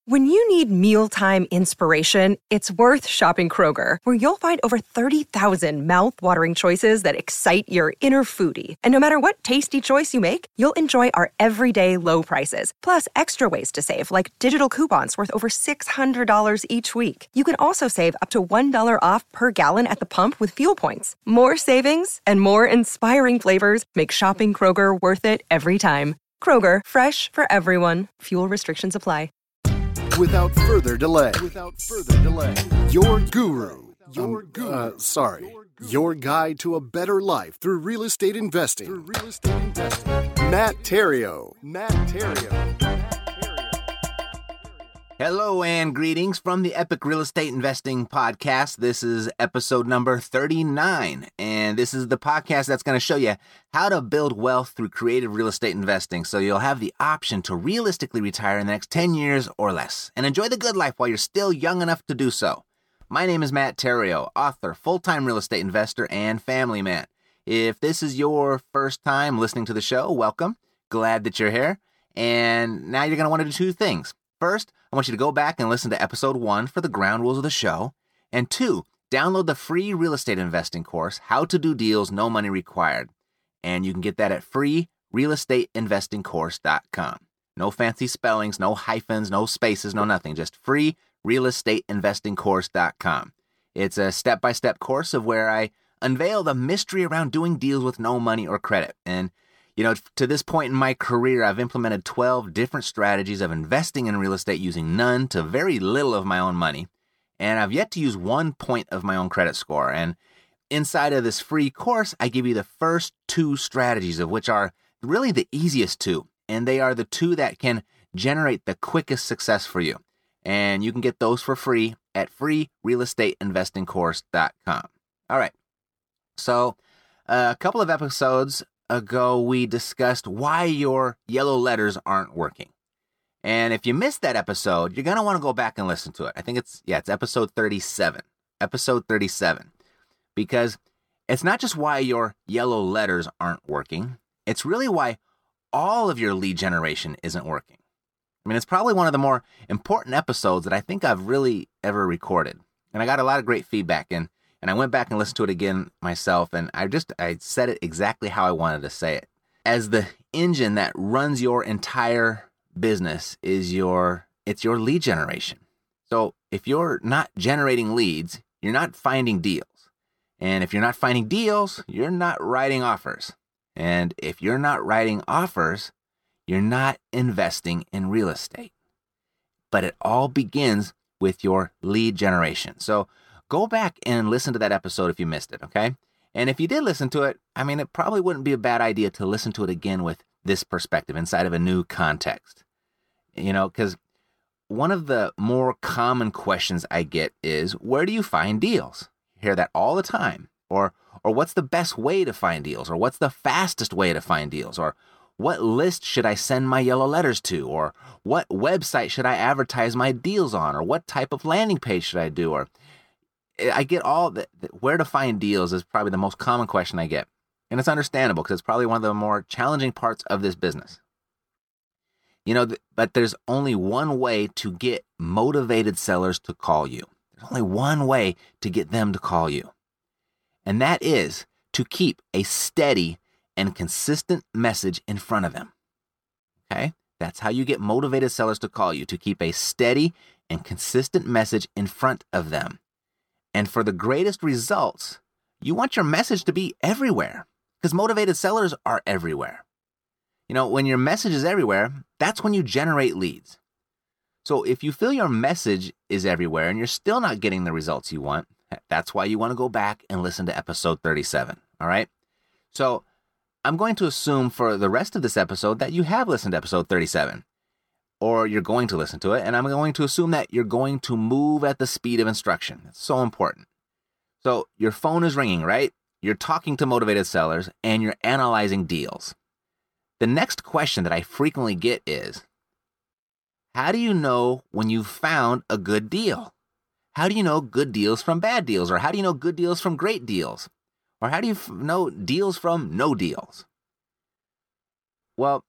When you need mealtime inspiration, it's worth shopping Kroger, where you'll find over 30,000 mouth-watering choices that excite your inner foodie. And no matter what tasty choice you make, you'll enjoy our everyday low prices, plus extra ways to save, like digital coupons worth over $600 each week. You can also save up to $1 off per gallon at the pump with fuel points. More savings and more inspiring flavors make shopping Kroger worth it every time. Kroger, fresh for everyone. Fuel restrictions apply. Without further delay, your guru, your guide to a better life through real estate investing. Matt Theriault. Hello and greetings from the Epic Real Estate Investing Podcast. This is episode number 39, and this is the podcast that's going to show you how to build wealth through creative real estate investing, so you'll have the option to realistically retire in the next 10 years or less and enjoy the good life while you're still young enough to do so. My name is Matt Theriault, author, full-time real estate investor, and family man. If this is your first time listening to the show, welcome. Glad that you're here. And now you're going to want to do two things. First, I want you to go back and listen to episode 1 for the ground rules of the show. And 2, download the free real estate investing course, How to Do Deals, No Money Required. And you can get that at freerealestateinvestingcourse.com. No fancy spellings, no hyphens, no spaces, no nothing. Just freerealestateinvestingcourse.com. It's a step-by-step course of where I unveil the mystery around doing deals with no money or credit. And to this point in my career, I've implemented 12 different strategies of investing in real estate using none to very little of my own money. And I've yet to use 1 point of my own credit score. And inside of this free course, I give you the first 2 strategies, of which are really the easiest 2. And they are the 2 that can generate the quickest success for you. And you can get those for free at freerealestateinvestingcourse.com. All right. So a couple of episodes ago, we discussed why your yellow letters aren't working. And if you missed that episode, you're going to want to go back and listen to it. I think it's episode 37. Episode 37. Because it's not just why your yellow letters aren't working. It's really why all of your lead generation isn't working. I mean, it's probably one of the more important episodes that I think I've really ever recorded. And I got a lot of great feedback, and I went back and listened to it again myself, and I said it exactly how I wanted to say it. As the engine that runs your entire business it's your lead generation. So if you're not generating leads, you're not finding deals. And if you're not finding deals, you're not writing offers. And if you're not writing offers, you're not investing in real estate. But it all begins with your lead generation. So go back and listen to that episode if you missed it, okay? And if you did listen to it, I mean, it probably wouldn't be a bad idea to listen to it again with this perspective inside of a new context. Because one of the more common questions I get is, where do you find deals? You hear that all the time. Or what's the best way to find deals? Or what's the fastest way to find deals? Or what list should I send my yellow letters to? Or what website should I advertise my deals on? Or what type of landing page should I do? Or I get all that. Where to find deals is probably the most common question I get. And it's understandable because it's probably one of the more challenging parts of this business. But there's only one way to get motivated sellers to call you. There's only one way to get them to call you. And that is to keep a steady and consistent message in front of them. Okay? That's how you get motivated sellers to call you, to keep a steady and consistent message in front of them. And for the greatest results, you want your message to be everywhere, because motivated sellers are everywhere. When your message is everywhere, that's when you generate leads. So if you feel your message is everywhere and you're still not getting the results you want, that's why you want to go back and listen to episode 37. All right? So I'm going to assume for the rest of this episode that you have listened to episode 37. Or you're going to listen to it, and I'm going to assume that you're going to move at the speed of instruction. It's so important. So your phone is ringing, right? You're talking to motivated sellers, and you're analyzing deals. The next question that I frequently get is, how do you know when you've found a good deal? How do you know good deals from bad deals? Or how do you know good deals from great deals? Or how do you know deals from no deals? Well,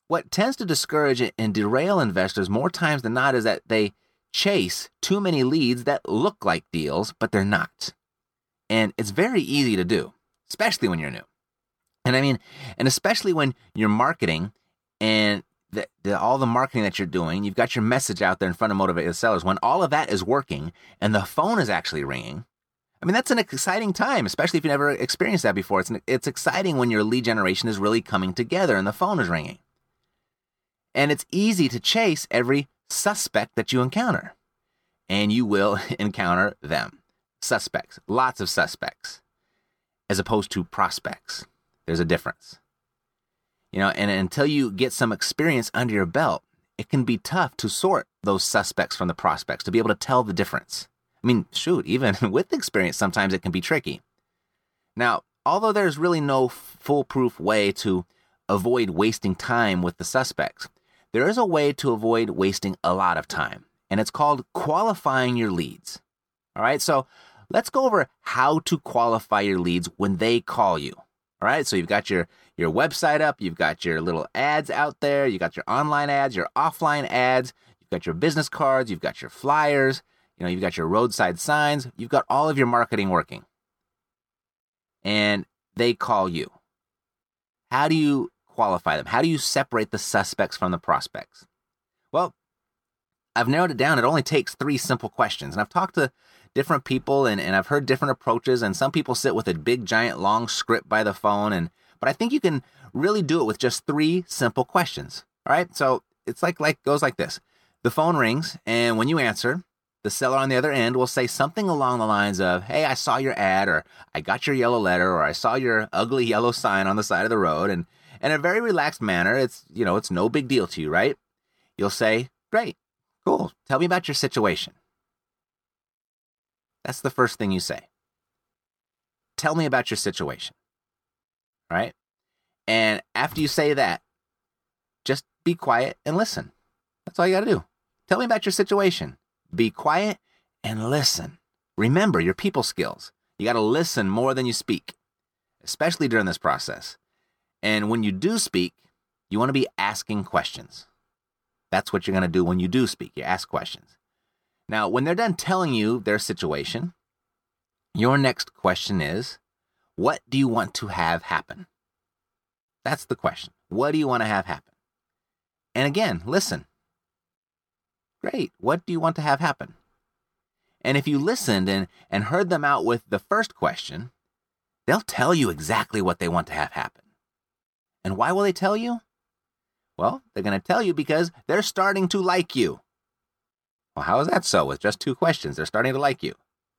what tends to discourage and derail investors more times than not is that they chase too many leads that look like deals, but they're not. And it's very easy to do, especially when you're new. And especially when you're marketing and all the marketing that you're doing, you've got your message out there in front of motivated sellers. When all of that is working and the phone is actually ringing, that's an exciting time, especially if you've never experienced that before. It's exciting when your lead generation is really coming together and the phone is ringing. And it's easy to chase every suspect that you encounter. And you will encounter them. Suspects, lots of suspects, as opposed to prospects. There's a difference. And until you get some experience under your belt, it can be tough to sort those suspects from the prospects, to be able to tell the difference. Even with experience, sometimes it can be tricky. Now, although there's really no foolproof way to avoid wasting time with the suspects, there is a way to avoid wasting a lot of time, and it's called qualifying your leads. All right, so let's go over how to qualify your leads when they call you. All right, so you've got your website up, you've got your little ads out there, you got your online ads, your offline ads, you've got your business cards, you've got your flyers, you've got your roadside signs, you've got all of your marketing working. And they call you. How do you qualify them? How do you separate the suspects from the prospects? Well, I've narrowed it down. It only takes 3 simple questions. And I've talked to different people and I've heard different approaches, and some people sit with a big, giant, long script by the phone. But I think you can really do it with just 3 simple questions. All right. So it's goes like this. The phone rings, and when you answer, the seller on the other end will say something along the lines of, "Hey, I saw your ad," or "I got your yellow letter," or "I saw your ugly yellow sign on the side of the road." And in a very relaxed manner, it's no big deal to you, right? You'll say, "Great, cool. Tell me about your situation." That's the first thing you say. Tell me about your situation. Right? And after you say that, just be quiet and listen. That's all you got to do. Tell me about your situation. Be quiet and listen. Remember your people skills. You got to listen more than you speak, especially during this process. And when you do speak, you want to be asking questions. That's what you're going to do when you do speak. You ask questions. Now, when they're done telling you their situation, your next question is, what do you want to have happen? That's the question. What do you want to have happen? And again, listen. Great. What do you want to have happen? And if you listened and heard them out with the first question, they'll tell you exactly what they want to have happen. And why will they tell you? Well, they're going to tell you because they're starting to like you. Well, how is that so? With just 2 questions, they're starting to like you.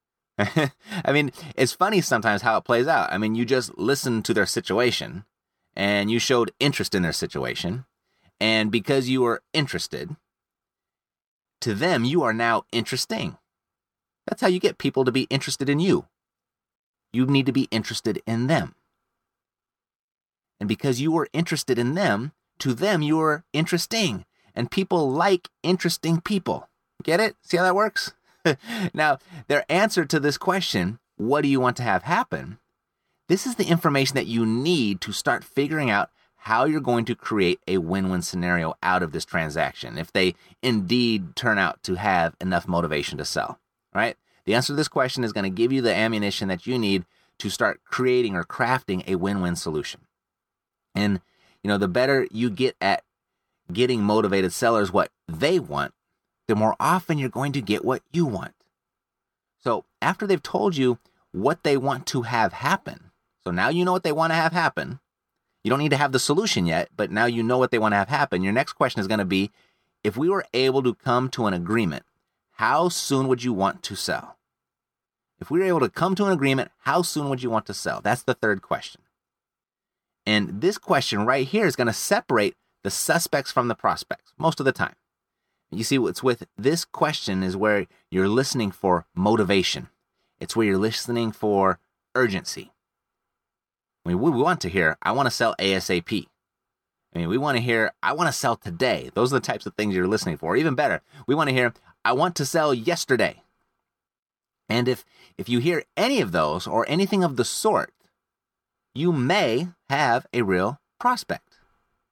It's funny sometimes how it plays out. You just listened to their situation and you showed interest in their situation. And because you were interested, to them, you are now interesting. That's how you get people to be interested in you. You need to be interested in them. And because you were interested in them, to them, you are interesting. And people like interesting people. Get it? See how that works? Now, their answer to this question, what do you want to have happen? This is the information that you need to start figuring out how you're going to create a win-win scenario out of this transaction if they indeed turn out to have enough motivation to sell. All right? The answer to this question is going to give you the ammunition that you need to start creating or crafting a win-win solution. And, the better you get at getting motivated sellers what they want, the more often you're going to get what you want. So after they've told you what they want to have happen, so now you know what they want to have happen. You don't need to have the solution yet, but now you know what they want to have happen. Your next question is going to be, if we were able to come to an agreement, how soon would you want to sell? If we were able to come to an agreement, how soon would you want to sell? That's the third question. And this question right here is going to separate the suspects from the prospects most of the time. You see, what's with this question is where you're listening for motivation. It's where you're listening for urgency. We want to hear, I want to sell ASAP. We want to hear, I want to sell today. Those are the types of things you're listening for. Even better, we want to hear, I want to sell yesterday. And if you hear any of those or anything of the sort, you may have a real prospect.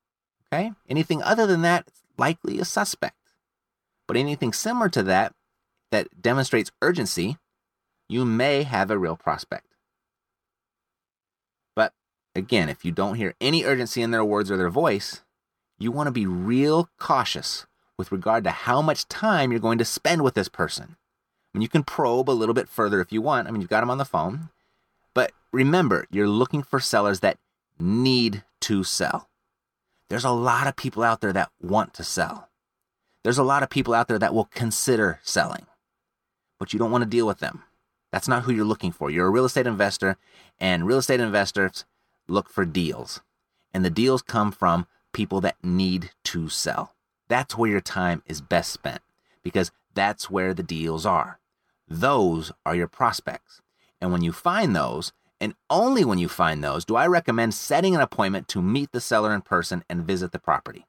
Okay? Anything other than that, it's likely a suspect. But anything similar to that that demonstrates urgency, you may have a real prospect. But again, if you don't hear any urgency in their words or their voice, you want to be real cautious with regard to how much time you're going to spend with this person. I mean, you can probe a little bit further if you want. I mean, you've got them on the phone. But remember, you're looking for sellers that need to sell. There's a lot of people out there that want to sell. There's a lot of people out there that will consider selling, but you don't want to deal with them. That's not who you're looking for. You're a real estate investor, and real estate investors look for deals. And the deals come from people that need to sell. That's where your time is best spent, because that's where the deals are. Those are your prospects. And when you find those, and only when you find those, do I recommend setting an appointment to meet the seller in person and visit the property.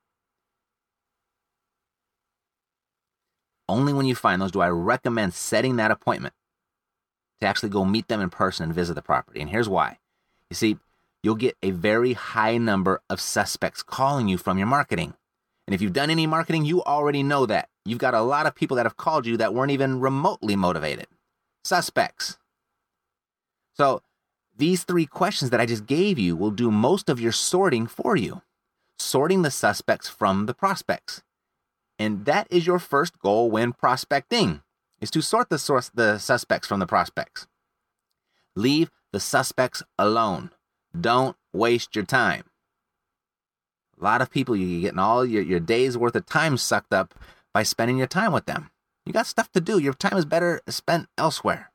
Only when you find those do I recommend setting that appointment to actually go meet them in person and visit the property. And here's why. You see, you'll get a very high number of suspects calling you from your marketing. And if you've done any marketing, you already know that. You've got a lot of people that have called you that weren't even remotely motivated. Suspects. So these 3 questions that I just gave you will do most of your sorting for you. Sorting the suspects from the prospects. And that is your first goal when prospecting, is to sort the suspects from the prospects. Leave the suspects alone. Don't waste your time. A lot of people, you're getting all your day's worth of time sucked up by spending your time with them. You got stuff to do. Your time is better spent elsewhere.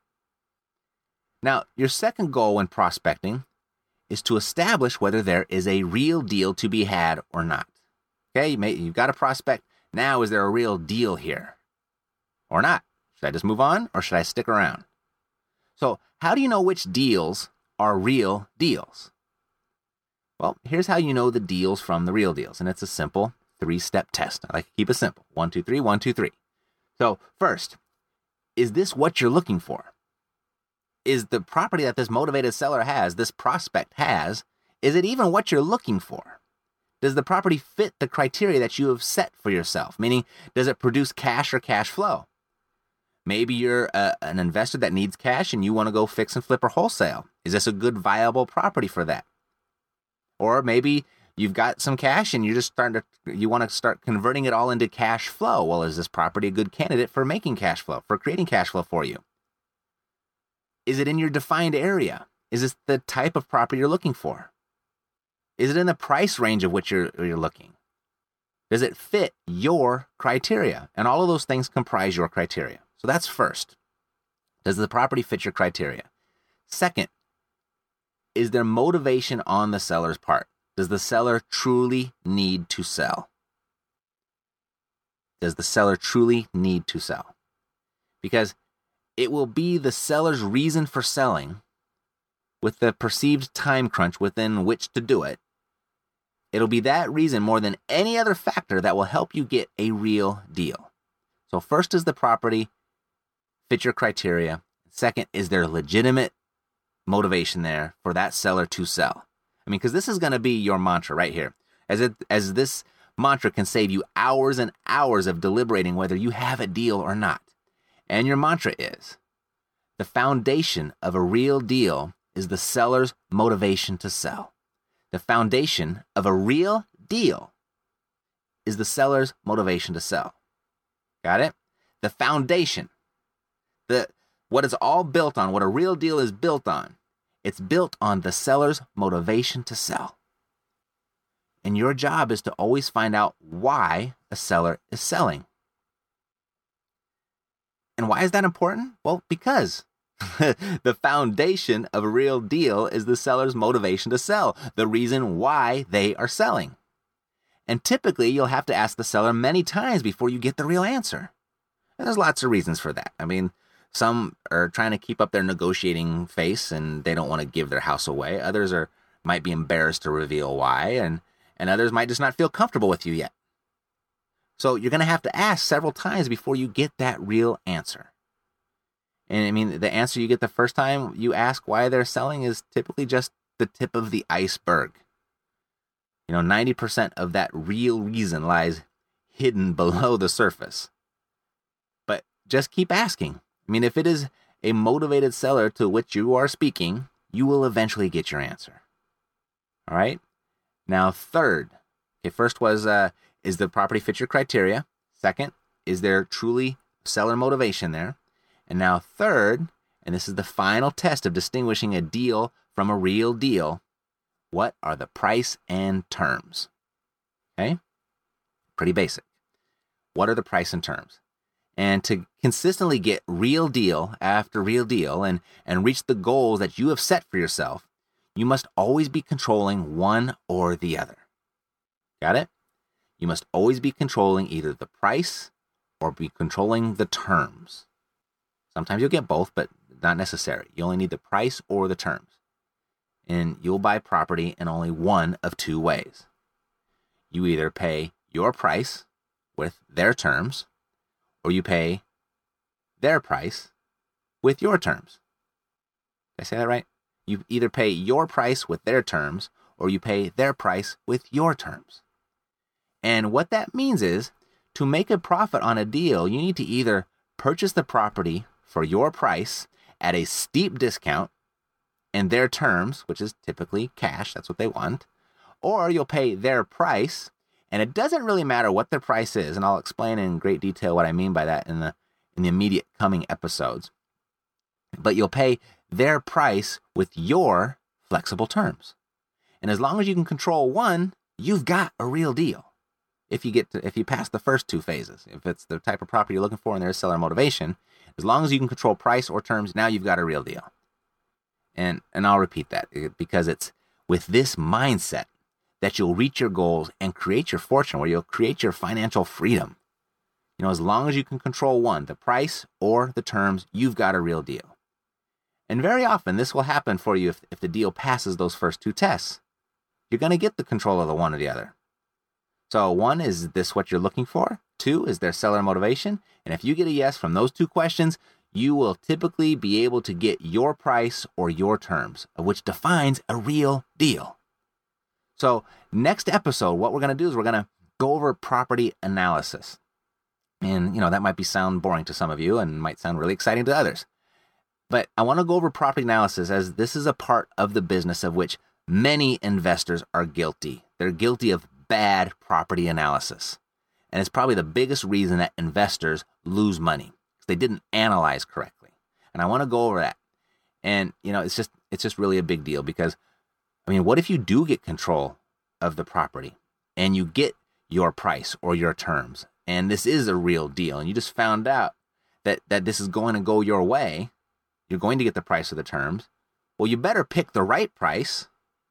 Now, your second goal when prospecting is to establish whether there is a real deal to be had or not. Okay, you've got a prospect. Now, is there a real deal here or not? Should I just move on or should I stick around? So how do you know which deals are real deals? Well, here's how you know the deals from the real deals. And it's a simple 3-step test. I like to keep it simple. 1, 2, 3, 1, 2, 3. So first, is this what you're looking for? Is the property that this motivated seller has, this prospect has, is it even what you're looking for? Does the property fit the criteria that you have set for yourself? Meaning, does it produce cash or cash flow? Maybe you're an investor that needs cash and you want to go fix and flip or wholesale. Is this a good, viable property for that? Or maybe you've got some cash and you're just you want to start converting it all into cash flow. Well, is this property a good candidate for making cash flow, for creating cash flow for you? Is it in your defined area? Is this the type of property you're looking for? Is it in the price range of which you're looking? Does it fit your criteria? And all of those things comprise your criteria. So that's first. Does the property fit your criteria? Second, is there motivation on the seller's part? Does the seller truly need to sell? Does the seller truly need to sell? Because it will be the seller's reason for selling, with the perceived time crunch within which to do it. It'll be that reason more than any other factor that will help you get a real deal. So first, is the property fit your criteria? Second, is there legitimate motivation there for that seller to sell? I mean, because this is going to be your mantra right here. As this mantra can save you hours and hours of deliberating whether you have a deal or not. And your mantra is, the foundation of a real deal is the seller's motivation to sell. The foundation of a real deal is the seller's motivation to sell. Got it? The foundation, what it's all built on, what a real deal is built on, it's built on the seller's motivation to sell. And your job is to always find out why a seller is selling. And why is that important? Well, because the foundation of a real deal is the seller's motivation to sell, the reason why they are selling. And typically, you'll have to ask the seller many times before you get the real answer. And there's lots of reasons for that. I mean, some are trying to keep up their negotiating face and they don't want to give their house away. Others might be embarrassed to reveal why, and others might just not feel comfortable with you yet. So you're going to have to ask several times before you get that real answer. And I mean, the answer you get the first time you ask why they're selling is typically just the tip of the iceberg. 90% of that real reason lies hidden below the surface. But just keep asking. If it is a motivated seller to which you are speaking, you will eventually get your answer. All right? Now, third. Okay, first was, is the property fit your criteria? Second, is there truly seller motivation there? And now third, and this is the final test of distinguishing a deal from a real deal, what are the price and terms? Okay? Pretty basic. What are the price and terms? And to consistently get real deal after real deal and reach the goals that you have set for yourself, you must always be controlling one or the other. Got it? You must always be controlling either the price or be controlling the terms. Sometimes you'll get both, but not necessary. You only need the price or the terms. And you'll buy property in only one of two ways. You either pay your price with their terms, or you pay their price with your terms. Did I say that right? You either pay your price with their terms, or you pay their price with your terms. And what that means is, to make a profit on a deal, you need to either purchase the property for your price at a steep discount in their terms, which is typically cash, that's what they want, or you'll pay their price, and it doesn't really matter what their price is, and I'll explain in great detail what I mean by that in the immediate coming episodes, but you'll pay their price with your flexible terms. And as long as you can control one, you've got a real deal. If you pass the first two phases, if it's the type of property you're looking for and there's seller motivation, as long as you can control price or terms, now you've got a real deal. And I'll repeat that because it's with this mindset that you'll reach your goals and create your fortune, where you'll create your financial freedom. As long as you can control one, the price or the terms, you've got a real deal. And very often this will happen for you if the deal passes those first two tests. You're going to get the control of the one or the other. So one, is this what you're looking for? Two, is there seller motivation? And if you get a yes from those two questions, you will typically be able to get your price or your terms, which defines a real deal. So next episode, what we're going to do is we're going to go over property analysis. And, that might sound boring to some of you and might sound really exciting to others. But I want to go over property analysis, as this is a part of the business of which many investors are guilty. They're guilty of bad property analysis. And it's probably the biggest reason that investors lose money, because they didn't analyze correctly. And I want to go over that. And, it's just really a big deal, because, what if you do get control of the property and you get your price or your terms, and this is a real deal, and you just found out that this is going to go your way, you're going to get the price or the terms, well, you better pick the right price.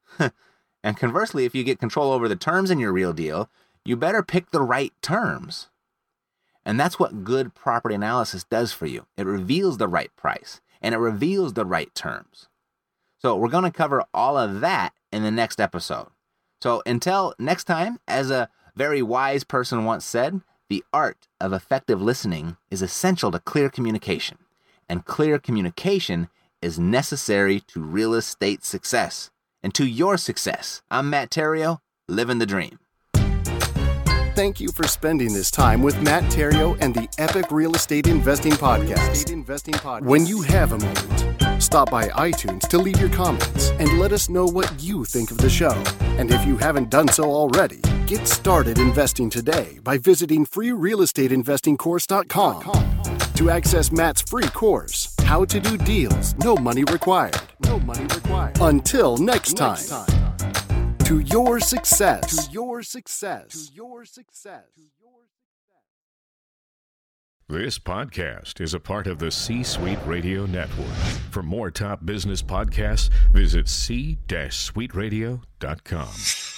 And conversely, if you get control over the terms in your real deal, you better pick the right terms. And that's what good property analysis does for you. It reveals the right price, and it reveals the right terms. So we're going to cover all of that in the next episode. So until next time, as a very wise person once said, the art of effective listening is essential to clear communication, and clear communication is necessary to real estate success and to your success. I'm Matt Theriault, living the dream. Thank you for spending this time with Matt Theriault and the Epic Real Estate Investing Podcast. When you have a moment, stop by iTunes to leave your comments and let us know what you think of the show. And if you haven't done so already, get started investing today by visiting freerealestateinvestingcourse.com to access Matt's free course, How to Do Deals, No Money Required. Until next time. To your success. This podcast is a part of the C-Suite Radio Network. For more top business podcasts, visit c-suiteradio.com.